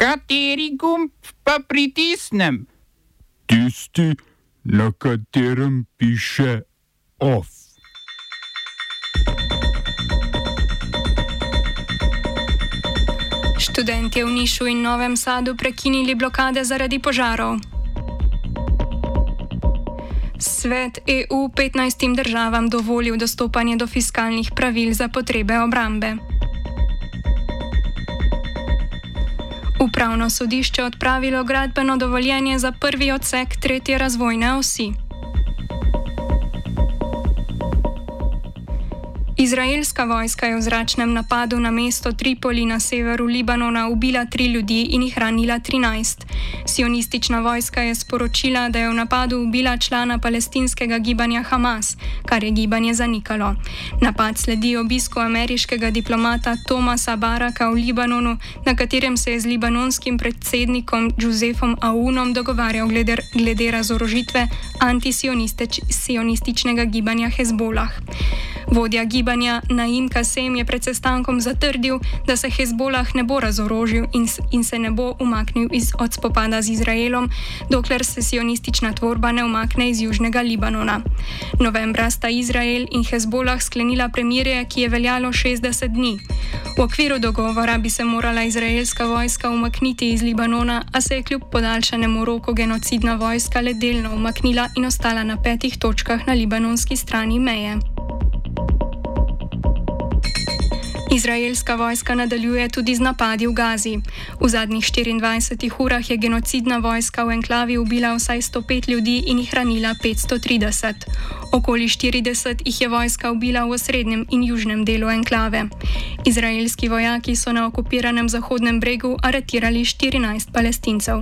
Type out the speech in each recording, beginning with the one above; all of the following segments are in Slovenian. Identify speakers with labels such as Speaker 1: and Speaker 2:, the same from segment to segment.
Speaker 1: Kateri gumb pa pritisnem?
Speaker 2: Tisti, na katerem piše OF.
Speaker 3: Študentje v Nišu in Novem Sadu prekinili blokade zaradi požarov. Svet EU 15 državam dovolil dostopanje do fiskalnih pravil za potrebe obrambe. Upravno sodišče odpravilo gradbeno dovoljenje za prvi odsek 3. razvojne osi. Izraelska vojska je v zračnem napadu na mesto Tripoli na severu Libanona ubila 3 ljudi in jih ranila 13. Sionistična vojska je sporočila, da je v napadu ubila člana palestinskega gibanja Hamas, kar je gibanje zanikalo. Napad sledi obisku ameriškega diplomata Thomasa Baraka v Libanonu, na katerem se je z libanonskim predsednikom Josephom Aunom dogovarjal glede razorožitve antisionističnega gibanja Hezbolah. Vodja gibanja Naim Kasem je pred sestankom zatrdil, da se Hezbolah ne bo razorožil in se ne bo umaknil od spopada z Izraelom, dokler se sionistična tvorba ne umakne iz južnega Libanona. Novembra sta Izrael in Hezbolah sklenila premirje, ki je veljalo 60 dni. V okviru dogovora bi se morala izraelska vojska umakniti iz Libanona, a se je kljub podaljšanemu roku genocidna vojska le delno umaknila in ostala na 5 točkah na libanonski strani meje. Izraelska vojska nadaljuje tudi z napadi v Gazi. V zadnjih 24 urah je genocidna vojska v enklavi ubila vsaj 105 ljudi in jih ranila 530. Okoli 40 jih je vojska ubila v osrednjem in južnem delu enklave. Izraelski vojaki so na okupiranem Zahodnem bregu aretirali 14 Palestincev.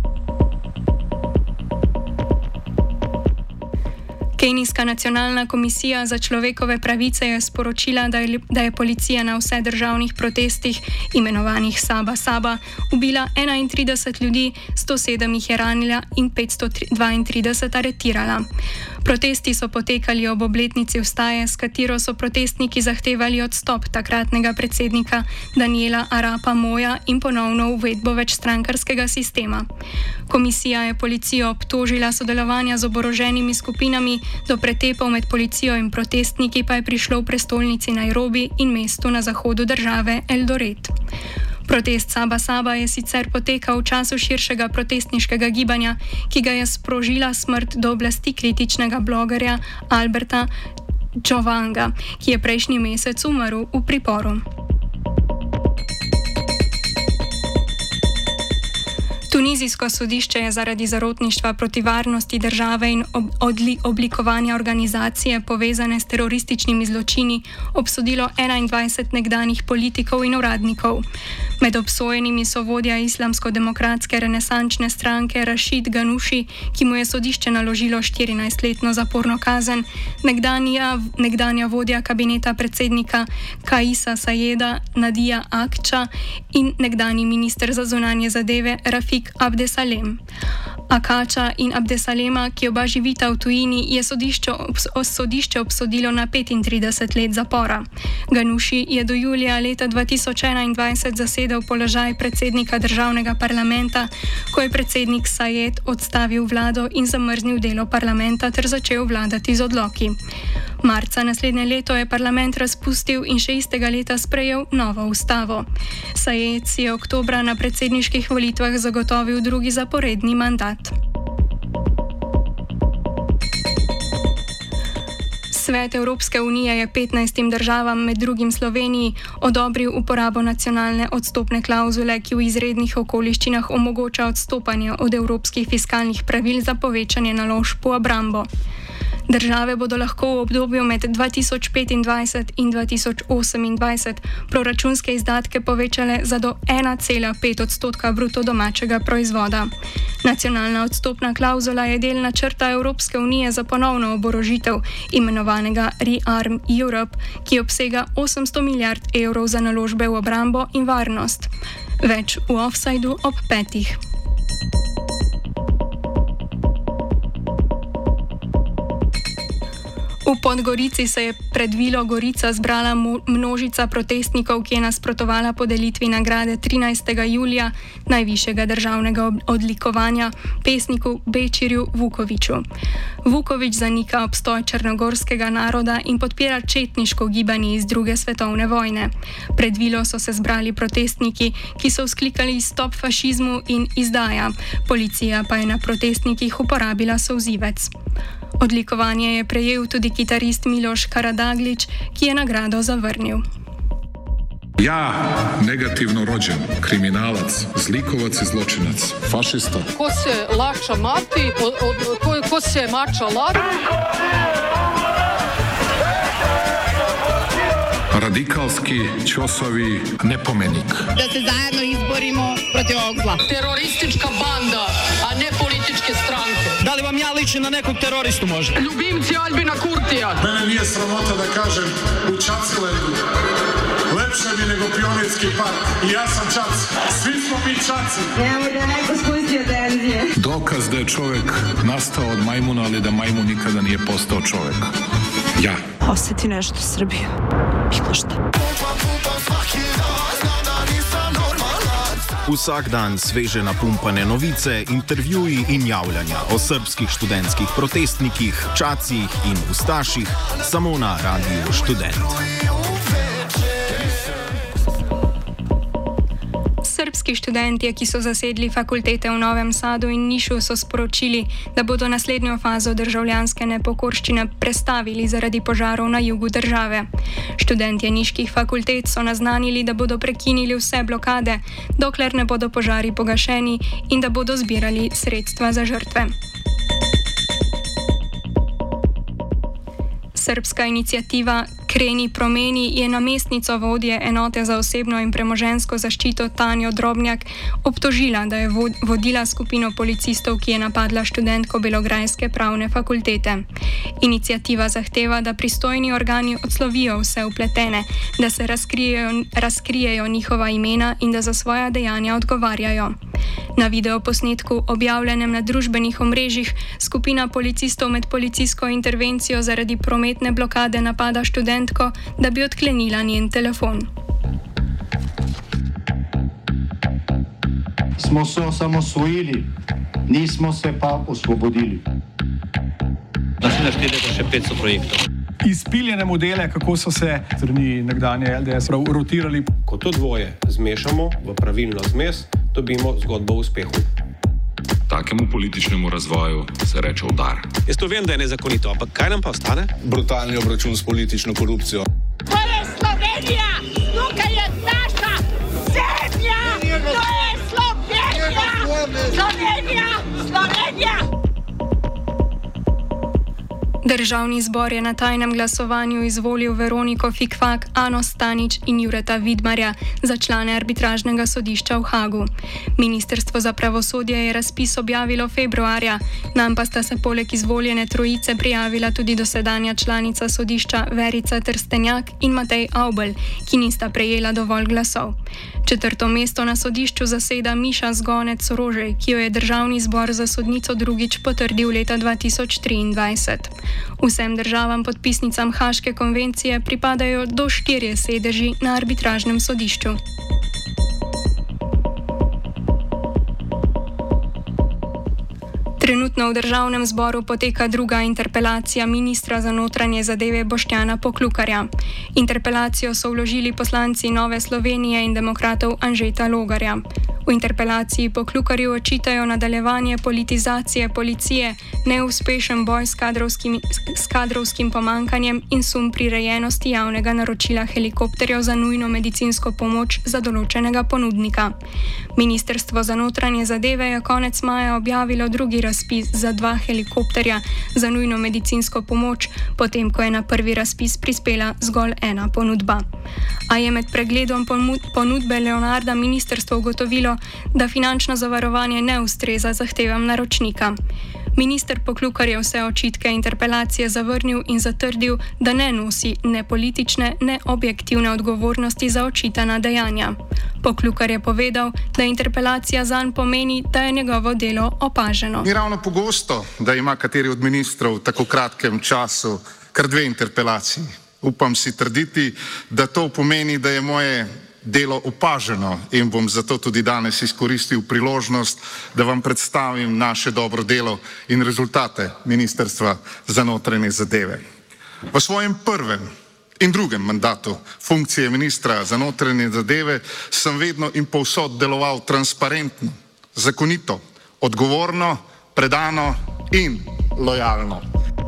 Speaker 3: Kenijska nacionalna komisija za človekove pravice je sporočila, da je policija na vse državnih protestih, imenovanih Saba Saba, ubila 31 ljudi, 107 jih je ranila in 532 aretirala. Protesti so potekali ob obletnici vstaje, s katero so protestniki zahtevali odstop takratnega predsednika Daniela Arapa Moja in ponovno uvedbo večstrankarskega sistema. Komisija je policijo obtožila sodelovanja z oboroženimi skupinami, do pretepov med policijo in protestniki pa je prišlo v prestolnici Nairobi in mestu na zahodu države Eldoret. Protest Saba Saba je sicer potekal v času širšega protestniškega gibanja, ki ga je sprožila smrt do oblasti kritičnega blogerja Alberta Jovanga, ki je prejšnji mesec umrl v priporu. Tunizijsko sodišče je zaradi zarotništva proti varnosti države in oblikovanja organizacije povezane s terorističnimi zločini obsodilo 21 nekdanjih politikov in uradnikov. Med obsojenimi so vodja islamsko-demokratske renesančne stranke Rashid Ghanushi, ki mu je sodišče naložilo 14-letno zaporno kazen, nekdanja vodja kabineta predsednika Kaisa Sayeda Nadia Akča in nekdanji minister za zunanje zadeve Rafik Abdesalem. Akača in Abdesalema, ki oba živita v tujini, je sodišče obsodilo na 35 let zapora. Ghanushi je do julija leta 2021 zasedel položaj predsednika državnega parlamenta, ko je predsednik Sayed odstavil vlado in zamrznil delo parlamenta ter začel vladati z odloki. Marca naslednje leto je parlament razpustil in še istega leta sprejel novo ustavo. Sayed si je oktobra na predsedniških volitvah zagotovil drugi zaporedni mandat. Svet Evropske unije je 15 državam, med drugim Sloveniji, odobril uporabo nacionalne odstopne klavzule, ki v izrednih okoliščinah omogoča odstopanje od evropskih fiskalnih pravil za povečanje naložb v obrambo. Države bodo lahko v obdobju med 2025 in 2028 proračunske izdatke povečale za do 1,5% bruto domačega proizvoda. Nacionalna odstopna klavzula je del načrta Evropske unije za ponovno oborožitev, imenovanega Rearm Europe, ki obsega 800 milijard evrov za naložbe v obrambo in varnost. Več v Offsideu ob 5. V Podgorici se je pred Vilo Gorica zbrala množica protestnikov, ki je nasprotovala podelitvi nagrade 13. julija, najvišjega državnega odlikovanja, pesniku Bečirju Vukoviću. Vuković zanika obstoj črnogorskega naroda in podpira četniško gibanje iz druge svetovne vojne. Pred Vilo so se zbrali protestniki, ki so vzklikali stop fašizmu in izdaja. Policija pa je na protestnikih uporabila solzivec. Odlikovanje je prejel tudi kitarist Miloš Karadaglić, ki je nagrado zavrnil.
Speaker 4: Ja, negativno rođen, kriminalac, zlikovac i zločinac, fašista.
Speaker 5: Ko se lača mati, ko se mača lati.
Speaker 4: Radikalski, ćosovi, nepomenik.
Speaker 6: Da se zajedno izborimo protiv ovog zla.
Speaker 5: Teroristička banda, a ne političke stranke.
Speaker 7: Da li vam ja ličim na nekog teroristu možda?
Speaker 5: Ljubimci Albina Kurtija.
Speaker 8: Mene nije sramota da kažem u Čacilendu. Lepše mi nego Pionirski park. I ja sam Čac. Svi smo mi Čaci.
Speaker 6: Evo da neko spustio tenzije.
Speaker 4: Dokaz da je čovjek nastao od majmuna, ali da majmun nikada nije postao čovjek. Ja.
Speaker 9: Osjeti nešto Srbiju. Bilo šta.
Speaker 10: Vsak dan sveže napumpane novice, intervjuji in javljanja o srbskih študentskih protestnikih, čacih in ustaših, samo na Radiu Študent.
Speaker 3: Srbski študentje, ki so zasedli fakultete v Novem Sadu in Nišu, so sporočili, da bodo naslednjo fazo državljanske nepokorščine prestavili zaradi požarov na jugu države. Študentje niških fakultet so naznanili, da bodo prekinili vse blokade, dokler ne bodo požari pogašeni in da bodo zbirali sredstva za žrtve. Srbska iniciativa Kreni promeni je namestnico vodje enote za osebno in premoženjsko zaščito Tanjo Drobnjak obtožila, da je vodila skupino policistov, ki je napadla študentko Belograjske pravne fakultete. Iniciativa zahteva, da pristojni organi odslovijo vse vpletene, da se razkrijejo njihova imena in da za svoja dejanja odgovarjajo. Na videoposnetku, objavljenem na družbenih omrežjih, skupina policistov med policijsko intervencijo zaradi prometne blokade napada študentko, da bi odklenila njen telefon.
Speaker 11: Smo se osamosvojili, nismo se pa osvobodili.
Speaker 12: Naslednje štiri leta še 500 projektov.
Speaker 13: Izpiljene modele, kako so se strani nekdanje LDS rotirali.
Speaker 14: Ko to dvoje zmešamo v pravilno zmes, dobimo zgodbo o uspehu.
Speaker 15: Takemu političnemu razvoju se reče udar.
Speaker 16: Jaz to vem, da je nezakonito, ampak kaj nam pa ostane?
Speaker 17: Brutalni obračun s politično korupcijo.
Speaker 18: To je Slovenija! Tukaj je naša zemlja! To je Slovenija! Slovenija! Slovenija!
Speaker 3: Državni zbor je na tajnem glasovanju izvolil Veroniko Fikfak, Ano Stanič in Jureta Vidmarja za člane arbitražnega sodišča v Hagu. Ministrstvo za pravosodje je razpis objavilo februarja, nam pa sta se poleg izvoljene trojice prijavila tudi dosedanja članica sodišča Verica Trstenjak in Matej Avbelj, ki nista prejela dovolj glasov. Četrto mesto na sodišču zaseda Miša Zgonec Rožej, ki jo je Državni zbor za sodnico drugič potrdil leta 2023. Vsem državam podpisnicam Haške konvencije pripadajo do 4 sedeži na arbitražnem sodišču. Trenutno v Državnem zboru poteka druga interpelacija ministra za notranje zadeve Boštjana Poklukarja. Interpelacijo so vložili poslanci Nove Slovenije in demokratov Anžeta Logarja. V interpelaciji Poklukarju očitajo nadaljevanje politizacije policije, neuspešen boj s kadrovskim pomankanjem in sum prirejenosti javnega naročila helikopterjev za nujno medicinsko pomoč za določenega ponudnika. Ministrstvo za notranje zadeve je konec maja objavilo drugi razpis za 2 helikopterja za nujno medicinsko pomoč, potem ko je na prvi razpis prispela zgolj ena ponudba. A je med pregledom ponudbe Leonarda ministrstvo ugotovilo, da finančno zavarovanje ne ustreza zahtevam naročnika. Minister Poklukar je vse očitke interpelacije zavrnil in zatrdil, da ne nosi ne politične, ne objektivne odgovornosti za očitana dejanja. Poklukar je povedal, da interpelacija zanj pomeni, da je njegovo delo opaženo.
Speaker 8: Ni ravno pogosto, da ima kateri od ministrov v tako kratkem času kar 2 interpelaciji. Upam si trditi, da to pomeni, da je moje delo opaženo in bom zato tudi danes izkoristil priložnost, da vam predstavim naše dobro delo in rezultate Ministrstva za notranje zadeve. V svojem prvem in drugem mandatu funkcije ministra za notranje zadeve sem vedno in povsod deloval transparentno, zakonito, odgovorno, predano in lojalno.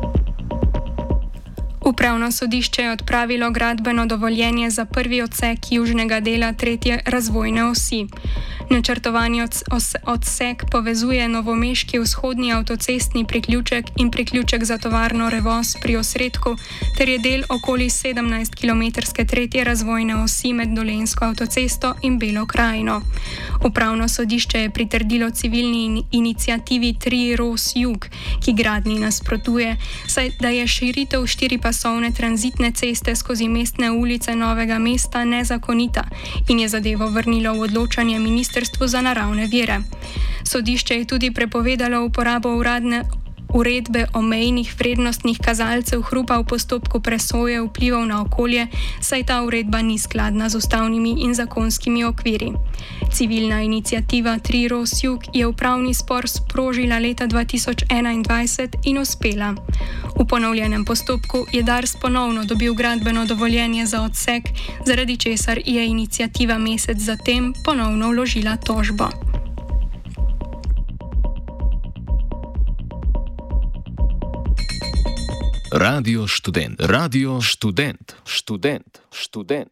Speaker 3: Upravno sodišče je odpravilo gradbeno dovoljenje za prvi odsek južnega dela 3. razvojne osi. Načrtovani odsek povezuje novomeški vzhodni avtocestni priključek in priključek za tovarno Revoz pri Osredku ter je del okoli 17-kilometrske 3. razvojne osi med Dolenjsko avtocesto in Belo krajino. Upravno sodišče je pritrdilo civilni iniciativi 3 ROS Jug, ki gradnji nasprotuje, saj da je širitev 4-pasovne tranzitne ceste skozi mestne ulice Novega mesta nezakonita in je zadevo vrnilo v odločanje Ministrstvu za naravne vire. Sodišče je tudi prepovedalo uporabo uradne uredbe o mejnih vrednostnih kazalcev hrupa v postopku presoje vplivov na okolje, saj ta uredba ni skladna z ustavnimi in zakonskimi okviri. Civilna iniciativa 3 ROS Jug je upravni spor sprožila leta 2021 in uspela. V ponovljenem postopku je Dars ponovno dobil gradbeno dovoljenje za odsek, zaradi česar je iniciativa mesec zatem ponovno vložila tožbo.
Speaker 10: Radio Študent. Radio Študent. Študent.